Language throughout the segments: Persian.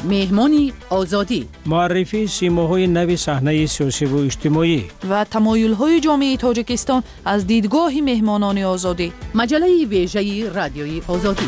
مهمانی آزادی، معرفی سیماهای نوی صحنه سیاسی و اجتماعی و تمایل‌های جامعه تاجیکستان از دیدگاه مهمانان آزادی. مجله ویژه رادیوی آزادی.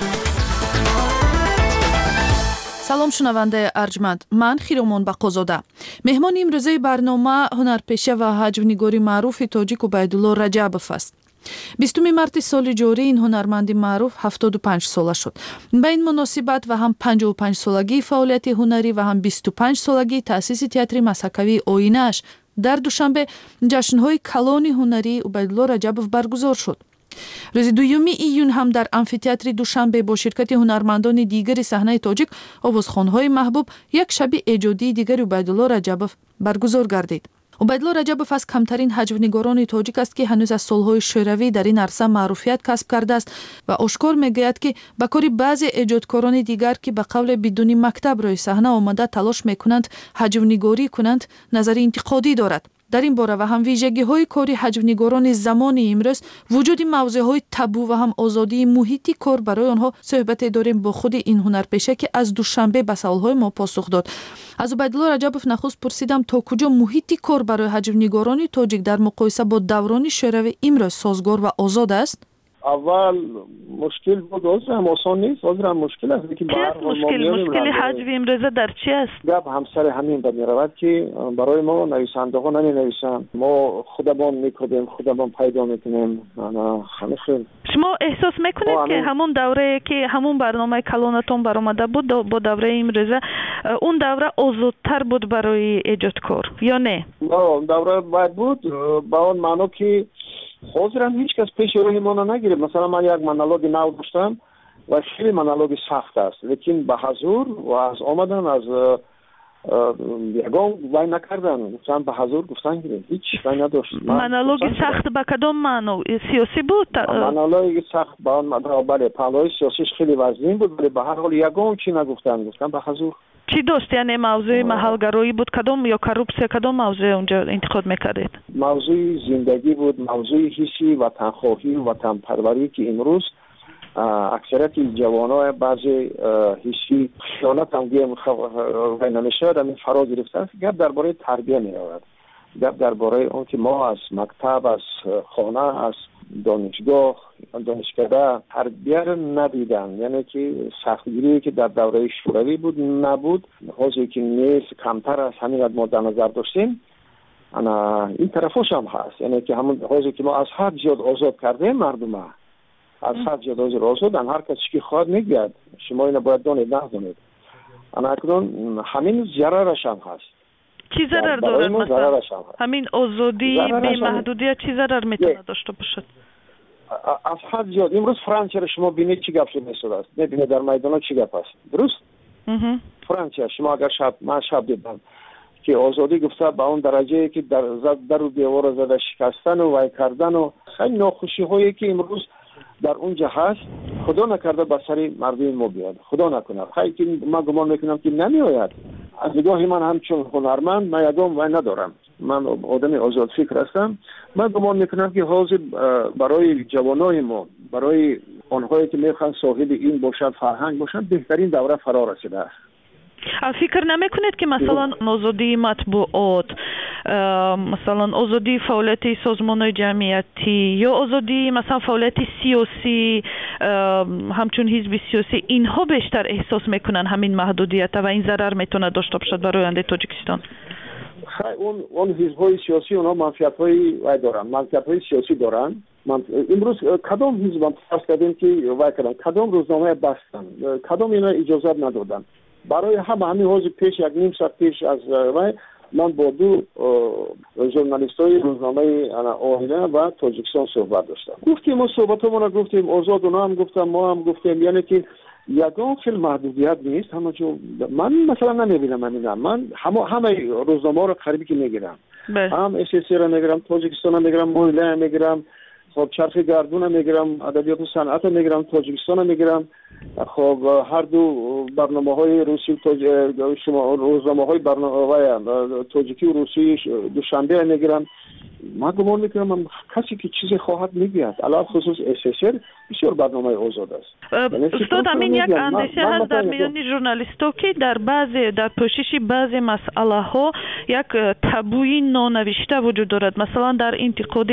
سلام شنونده ارجمند، من خیرومان بقازاده. مهمان امروزه برنامه هنرپیشه و حجم‌نگاری معروف تاجیک عبیدالله رجبوف است. 20 مارت سال جاری این هنرمند معروف 75 ساله شد. به این مناسبت و هم 55 سالگی فعالیت هنری و هم 25 سالگی تأسیس تئاتر مسکوی آینه‌اش در دوشنبه جشن‌های کلان هنری عبیدالله رجبوف برگزار شد. روز 2 ایون هم در آمفی‌تئاتر دوشنبه با شرکت هنرمندان دیگر صحنه تاجیک آوازخوان‌های محبوب یک شب ایجادی دیگر عبیدالله رجبوف برگزار گردید. عبیدالله رجبوف از کمترین حجم‌نگاران تاجیک است که هنوز از سالهای شوروی در این عرصه معروفیت کسب کرده است و آشکار می‌گوید که به کار بعضی ایجادکاران دیگر که به قول بدون مکتب روی صحنه آمده تلاش می‌کنند حجم‌نگاری کنند نظر انتقادی دارد. در این باره و هم ویژگی‌های کاری حجم‌نگاران زمان امروز، وجود موضوع‌های تابو و هم آزادی محیطی کار برای آنها صحبت داریم با خود این هنرپیشه که از دوشنبه به سوال‌های ما پاسخ داد. از عبیدالله رجبوف نخست پرسیدم تا کجا محیطی کار برای حجم‌نگاران تاجیک در مقایسه با دوران شوروی امروز سازگار و آزاد است؟ اول مشکل بود، هم آسان نیست، هم مشکل است. مشکل حجم امروزه در چی است؟ گپ همسر همین به میرود که برای ما نویسنده ها نمی نویسن، ما خودمون میکنیم، خودمون پیدا میکنیم. شما احساس میکنید که همون دوره که همون برنامه کلانتون برآمده بود با دوره امروزه اون دوره آزادتر بود برای ایجادکار یا نه؟ اون دوره باید بود با اون معنی که حاضرم هیچ کس پیش روی ما نگیره. مثلا من یک مونولوگ نو داشتم و خیلی مونولوگ سخت است، لیکن به حضور و از آمدن از یگان وای نکردن، گفتن به حضور گفتن که هیچ وای نداشت. مونولوگ سخت به کدام معنی؟ سیاسی بود؟ مونولوگ سخت با اون بله پهلوی سیاسیش خیلی وزین بود، ولی به هر حال یگان چی نگفتن، گفتن به حضور. چی داشت؟ یعنی موضوع محلگرایی بود کدام یا کروپسیا کدام موضوع اونجا انتخاب میکردید؟ موضوع زندگی بود، موضوع حسی وطنخواهی و وطنپروری که امروز اکثریت جوانای بعضی حسی خیانت هم گیم نمیشه در فرا گرفته است. گپ درباره تربیت میرود، گپ درباره اون که ما از مکتب، از خانه، از دانشگاه، دانشکده تربیت ندیدن، یعنی که سختگیری که در دوره شوروی بود نبود، حاضر که نیست کمتر از همین ما در نظر داشتیم. این طرفش هم هست، یعنی که همون حاضر که ما از حد زیاد آزاد کردیم مردم، از حد زیاد آزاد هر کسی که خواهد میگید، شما اینو باید دانید نهدانید. اکنون همین ضررش هم هست. چی ضرر دارد؟ مثلا همین آزادی بی محدودیت چی ضرر میتونه داشته باشد؟ از حد زیاد. امروز فرانسه را شما بینید چی گپ شده است، میبینید در میدان چی گپ است، درست؟ فرانسه شما اگر من شب دیدم که آزادی گفته به اون درجه که در و دیوار زده شکستن و وای کردن و خیلی ناخوشی هایی که امروز در اونجا هست، خدا نکرده به سر مردم ما بیاد، خدا نکنه. خیلی که من گمان میکنم که نمیآید. از نگاه من همچون هنرمند من یادم وای ندارم، من آدم آزاد فکر هستم. من گمان میکنم که حاضر برای جوانای ما، برای آنهایی که میخوان صاحب این باشد، فرهنگ باشد، بهترین دوره فرا رسیده است. فکر نمیکنید که مثلا آزادی مطبوعات، مثلا آزادی فعالیت سازمان‌های جمعیتی یا آزادی مثلا فعالیت سیاسی همچون حزب سیاسی، اینها بیشتر احساس میکنن همین محدودیت و این ضرر میتونه داشته باشد برای آینده تاجیکستان؟ اون حزب‌های سیاسی اونها منفعت‌های دارن، منفعت‌های سیاسی دارن. امروز کدام حزب هم فرض کردیم که کدام روزنامه بستن، کدام اینا اجازه ندادن. برای همین حوض پیش یک نیم ساعت پیش از من با دو ژورنالیستای روزنامه آینه و تاجیکستان صحبت داشتم. گفتیم ما صحبتمون رو گفتیم، آزاد اونا هم گفتم، ما هم گفتیم، یعنی که یگان فیلم محدودیت نیست. من مثلا نمیبینم، من همه روزنامه رو قریبی که میگیرم، هم اساسی رو میگیرم، تاجیکستان رو میگیرم، مایله میگیرم، خب چرخ گردون میگیرم، ادبیات و صنعت میگیرم، تاجیکستان میگیرم. خب هر دو برنامه‌های روسی شما روزنامه‌های برنامه تاجیکی و روسی دوشنبه میگیرم. من گمان میکنم کسی که چیزی خواهد میگوید علاوه خصوص SSR بسیار برنامه آزاد است. استاد همین یک اندیشه هست در میان ژورنالیست‌ها که در پوشش بعضی مسئله ها یک تابوی نانوشته وجود دارد. مثلا در انتقاد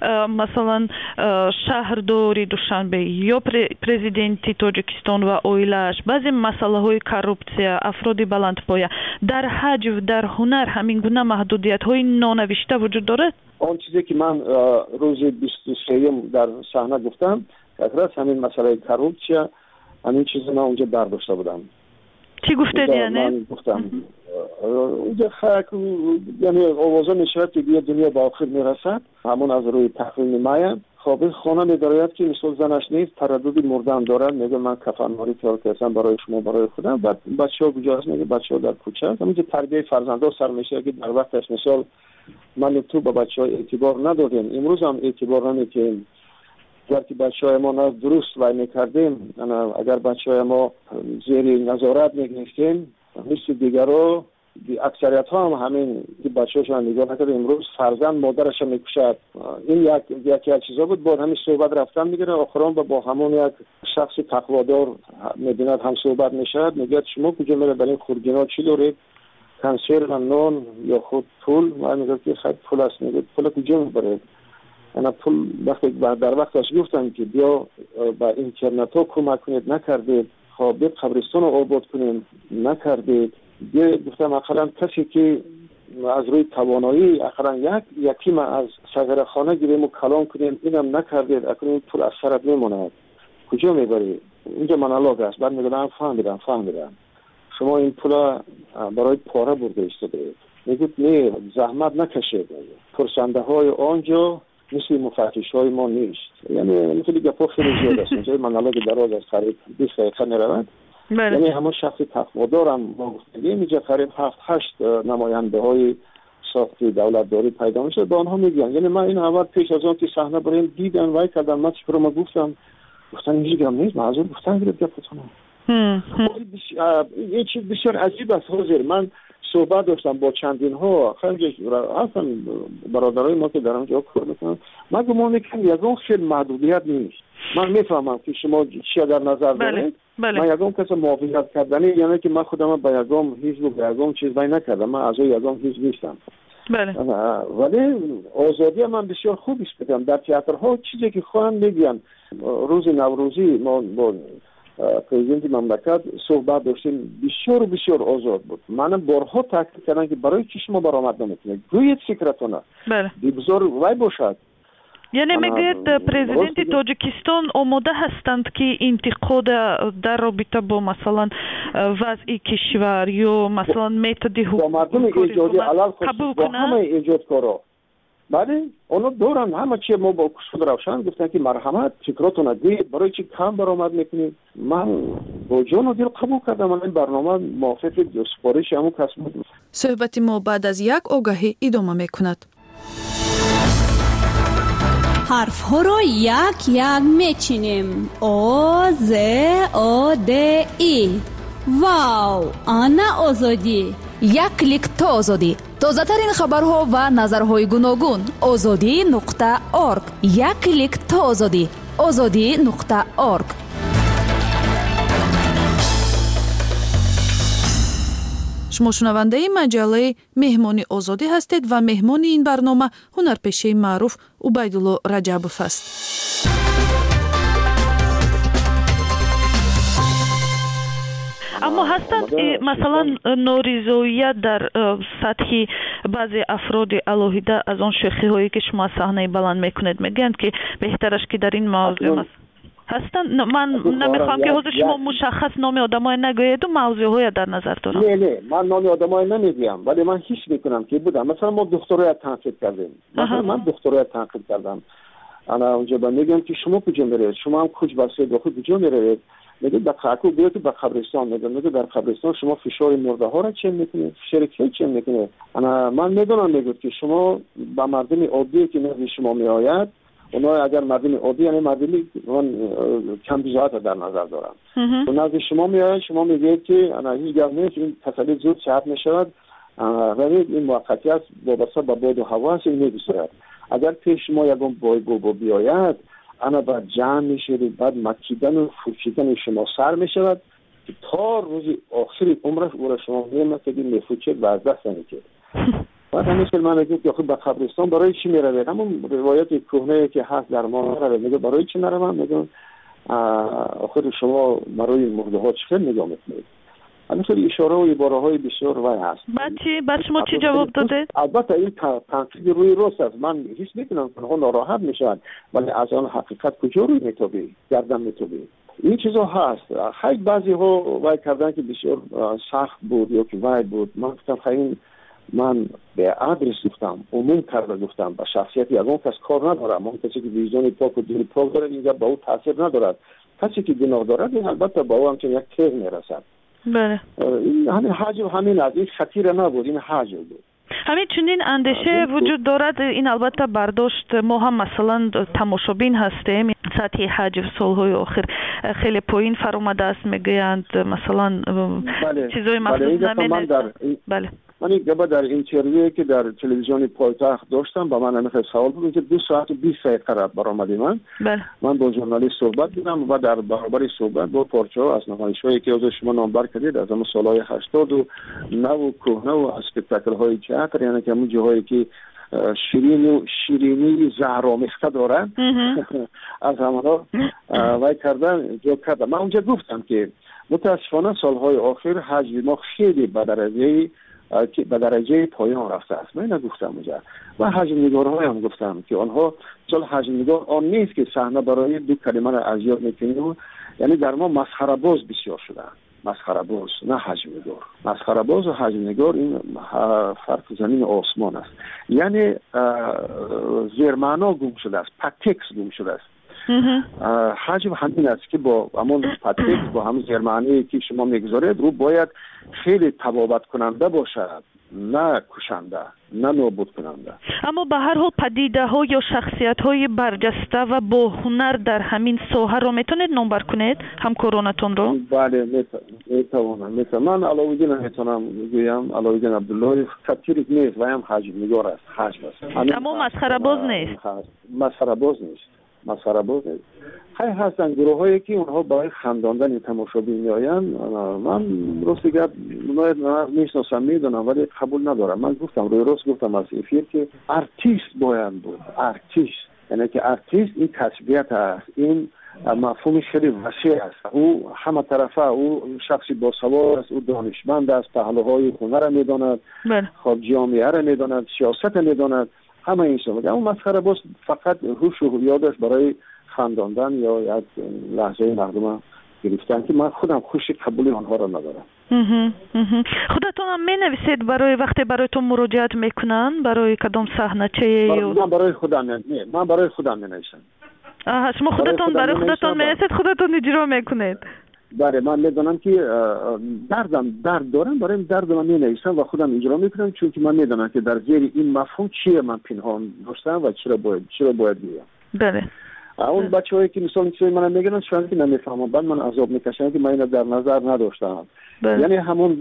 مثلا شهرداری دوشنبه یا پرزیدنتی تاجیکستان و اویلش، بعضی مسئله های کروپسیا، افراد بلندپایه، در حج و در هنر همین گونه محدودیت های نانوشته وجود دارد. آن چیزی که من روز 23 در صحنه گفتم اقراص همین مسئله کروپسیا، همین چیزی من اونجا برداشته بودم. چی گفتید یعنی؟ من گفتم اونجا یعنی آوازه میشود که دیگه دنیا با آخر میرسد، همون از روی تحریم مایه. خب خانه می‌دارد که مثل زنش نیست، تردد مردم دارد، میگه من کفن‌ماری تیار کردم برای شما برای خودم. بعد بچه‌ها کجاست؟ میگه بچه‌ها در کوچه است. همینجا تربیت فرزندان سر میشه که در وقتش مثال من تو با بچه‌ها اعتبار ندادیم، امروز هم اعتبار نمی‌کنیم. اگر که بچه‌های ما درست وای می‌کردیم، اگر بچه‌های ما زیر نظارت می‌گرفتیم، مثل دیگرها اکثریت ها هم همین که بچه‌هاشون نگاه نکرده، امروز فرزند مادرش میکشد. این یکی از چیزا بود. بعد همین صحبت رفتن میگیره، آخرام با همون یک شخص تقوادار میبیند هم صحبت میشد، میگه شما کجا میره برای این خورگینا چی دارید؟ کنسر و نان یا خود پول؟ من میگم که خیلی پول است. میگه پول کجا میبرید؟ انا پول وقتی در وقتش گفتم که بیا با اینترنت ها کمک کنید، نکردید. خب قبرستان رو آباد کنید، نکردید. گفتم اخرا کسی که از روی توانایی اخرا یکی ما از سگر خانه گیریم و کلام کنیم، اینم نکردید، اکنون پول از سرت میموند، کجا میبری؟ اینجا منالوگ است. بعد میگم فهمیدم شما این پول برای پاره برده ایستادید. میگه نه، زحمت نکشید. پرسنده های آنجا مثل مفتش های ما نیست. یعنی مثل گپا خیلی زیاد است. اینجا منالوگ دراز از قریب 20 دقیقه نرود. یعنی همون شخص تقوادارم ما گفتیم اینجا قریب 7-8 نماینده های ساخت دولتداری پیدا میشه، با آنها میگن. یعنی من این اول پیش از آن که صحنه بریم دیدن وای کردم، من چیکار ما گفتم اینجا نیست، معذور گفتم گرفت گفتم این چیز بسیار عجیب است. حاضر من صحبت داشتم با چندین ها خیلی اصلا برادرای ما که در اونجا کار میکنن، من گمان میکنم یگان خیلی محدودیت نیست. من میفهمم که شما چی در نظر دارید. من یگان کسی موافقت کردنی، یعنی که من خودم با یگان حزب و یگان چیز بای نکردم، من از یگان حزب نیستم. ولی آزادی من بسیار خوب است. بدم در تئاترها چیزی که خواهن میگن. روز نوروزی ما با پرزیدنت مملکت صحبت داشتیم، بسیار آزاد بود. منم بارها تاکید کردم که برای چی شما برآمد نمیکنید، گویید فکرتونه بزرگ وای باشد. یعنی میگوید پرزیدنت تاجیکستان آماده هستند که انتقاد در رابطه با مثلا وضع کشور یا مثلا میتود حکومت قبول کنند؟ همه ایجادکارا بله اونا دورن همه چی. ما با کشور روشن گفتن که مرحمت فکراتون دید، برای چی کم برآمد میکنید. من با جان و دل قبول کردم. من این برنامه موافق سپارش همون کس بود. صحبت ما بعد از یک آگهی ادامه میکند. حرف ها رو یک میچینیم. او ز او د ای. واو، آنا آزادی. یک کلیک تا آزادی. تازه ترین خبرها و نظرهای گوناگون. azadi.org. یک کلیک تا آزادی. azadi.org. شما شنونده مجله مهمانی آزادی هستید و مهمان این برنامه هنرپیشه معروف عبیدالله رجبوف است. اما هستند مثلا نارضایت در سطح بعضی افراد علاهیده از آن شوخی هایی که شما صحنه بلند میکنید، میگن که بهترش که در این موضوع هستند. من نمیخوام که حضور شما مشخص نام آدمای نگویید و موضوعهای در نظر دارم. نه من نام آدمای نمیگم، ولی من حس میکنم که بودم. مثلا ما دکترای تنقید کردیم. من دکترای تنقید کردم. انا اونجا میگم که شما کجا میرید؟ شما هم کج بسید و کجا میرید؟ میگه در خاکو بیاد به قبرستان. میگه در قبرستان شما فشار مرده ها را چه میکنید؟ فشار کی چه میکنید؟ انا من میدونم میگه که شما با مردم عادی که نزد شما میآید، اونا اگر مردم عادی یعنی مردمی کم بزاعت در نظر دارن، و نزد شما میآید، شما میگید که انا هیچ گپ نیست، این تسلی زود صحت میشود، ولی این موقتیت وابسته به باد و هوا است، این میگذرد. اگر پیش ما یکم بایگو بیاید انا بعد جمع میشه، بعد مکیدن و فروشیدن شما سر میشود تا روز آخری عمرش او را شما میمکدید میفروشید و از دست نمیکرد. بعد همیشه من میگم که به قبرستان برای چی میروید؟ همون روایت کهنه که هست در ما نروید. میگه برای چی نروم؟ میگم آخر شما برای مرده ها چه نگاه میکنید؟ همیشه اشاره و عباره های بسیار وای هست. بعد شما چی جواب داده؟ البته این تنقید روی راست است. من هیچ میکنم که ناراحت میشن، ولی از آن حقیقت کجا روی میتابی گردن میتابی. این چیزا هست. خیلی بعضی ها وای کردن که بسیار سخت بود یا که وای بود. من گفتم خیلی من به آدرس گفتم، عموم کرده گفتم، به شخصیت یگان کس کار ندارم. اون کسی که ویژن پاک و دل پاک داره اینجا به او تاثیر ندارد. کسی که گناه دارد این البته با او همچنین یک تیر میرسد. بله. این همین حجم همین از این خطیر نبود، این حجم بود. همین چنین اندیشه وجود دارد. این البته برداشت ما هم مثلا تماشابین هستیم. سطح حجم سالهای آخر خیلی پایین فرامده است میگویند مثلا چیزای مخصوص نمیده. بله. من یک دفعه در اینترویویی که در تلویزیون پایتخت داشتم با من همیشه سوال بود که 2 ساعت و 20 دقیقه برآمدی من با ژورنالیست صحبت کردم و در برابر صحبت با پارچه‌ها از نمایش‌هایی که از شما نامبر کردید از همون سال‌های 89 و کهنه و اسپکتاکل‌های تئاتر، یعنی که همون جاهایی که شیرینی زهرآمیخته دارن از همونها وای کردن جو کردم. من اونجا گفتم که متاسفانه سال‌های آخر حجم ما خیلی به درجه پایان رفته است. من نگفتم اونجا و حجم نگارهای هم گفتم که آنها چون حجم نگار آن نیست که صحنه برای 2 کلمه را از یاد میکنیم، یعنی در ما مسخره باز بسیار شده. مسخره باز نه حجم نگار. مسخره باز و حجم نگار این فرق زمین و آسمان است. یعنی زیر معنا گم شده است، پاتکس گم شده است. حجم همین است که با همون پاتکس با همون زیر معنی که شما میگذارید رو باید خیلی تبابت کننده باشد، نه کشنده، نه نابود کننده. اما به هر حال پدیده ها یا شخصیت های برجسته و با هنر در همین ساحه رو میتونید نامبر کنید همکارانتون رو؟ بله میتونم. من علاوالدین میتونم بگویم علاوالدین عبدالله خطیری نیست و هم حجم نگار است. حجم است. اما مسخره باز نیست. مسخره باز نیست. خیلی هستن گروه هایی که اونها برای خنداندن تماشابین میآیند. من راست گفت میشناسم میدونم ولی قبول ندارم. من گفتم روی راست گفتم از افیر که ارتیست باید بود. ارتیست یعنی که ارتیست این تسبیت است، این مفهوم خیلی وسیع است. او همه طرفه، او شخصی با سواد است، او دانشمند است، پهلوهای هنر را میداند، خب جامعه را میداند، سیاست را میداند، همه این شما. اما مسخره باز فقط روش و یادش برای خنداندن یا یک لحظه مردم گرفتن که من خودم خوشی قبول آنها را ندارم. خودتون هم می نویسید برای وقتی برایتون مراجعت میکنن برای کدام صحنه چه؟ من برای خودم می نویسم. شما خودتون برای خودتون می نویسید، خودتون اجرا میکنید؟ بله، من میدونم که درد دارم، برای درد من می نویسم و خودم اجرا میکنم، چون که من میدونم که در زیر این مفهوم چیه من پنهان داشتم و چرا باید بگم. بله. اون بچه‌هایی که مثلا چیزی من میگن شاید که نمیفهمم، بعد من عذاب میکشم که من اینو در نظر نداشتم. یعنی همون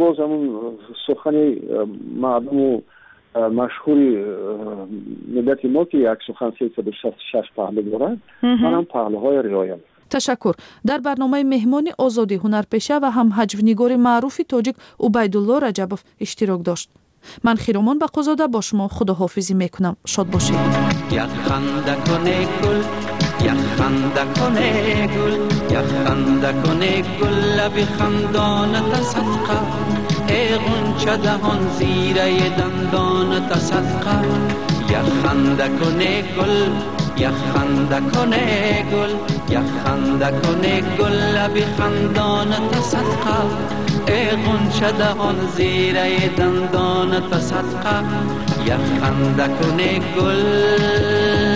سخن معلوم مشهوری ملت ما که یک سخن 366 پهلو دارد، منم پهلوهای رعایت. تشکر. در برنامه مهمان آزادی هنرپیشه و هم حجم‌نگار معروف تاجیک عبیدالله رجبوف اشتراک داشت. من خیرومان بقازاده با شما خداحافظی میکنم. شاد باشید. یک خنده کنه گل، یک خنده کنه گل، یک خنده کنه گل، لب خندانت صدقه، ای غنچه دهان زیره دندانت صدقه. یک خنده کنه گل، یک خنده کنه گل، یک خنده کنه گل، لب خندانت صدقه، ای غنچه دهان زیره دندانت صدقه. یک خنده کنه گل.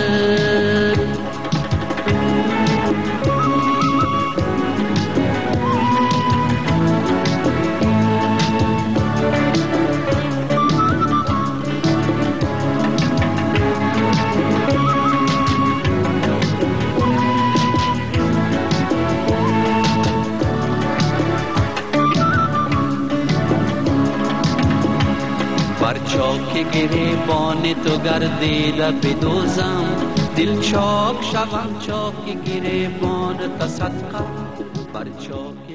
چاک گریبان تو گردیده بدوزم دل چاک شوم چاک گریبان تا صدقه بر چاک